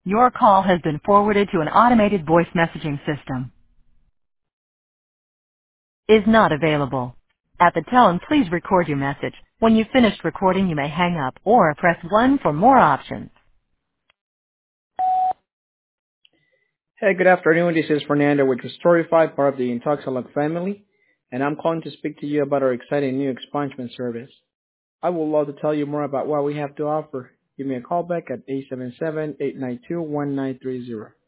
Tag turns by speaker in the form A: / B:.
A: Your call has been forwarded to an automated voice messaging system. Is not available. At the tone, please record your message. When you've finished recording, you may hang up or press 1 for more options.
B: Hey, good afternoon. This is Fernando with Storify, part of the Intoxalog family, and I'm calling to speak to you about our exciting new expungement service. I would love to tell you more about what we have to offer. Give me a call back at 877-892-1930.